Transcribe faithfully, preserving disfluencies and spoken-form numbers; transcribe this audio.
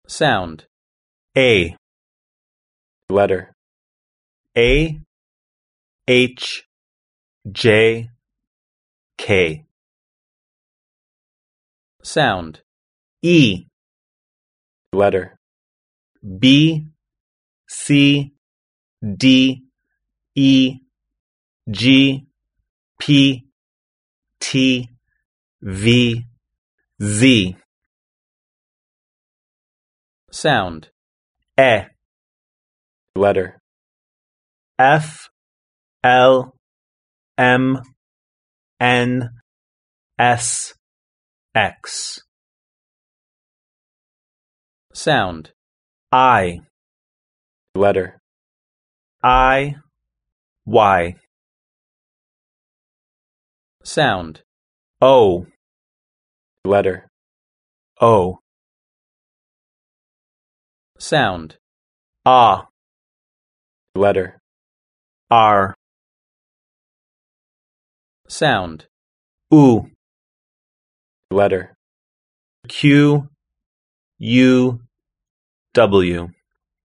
Sound. A. Letter. A. H. J. K. Sound. E. Letter. B. C. D. E. G. P. T. V. Z. Sound. E. Letter. F. L. M. N. S. X. Sound. I. Letter. I. Y. Sound. O. Letter. O. Sound. Ah. Letter. R. Sound. U. Letter. Q. U. W.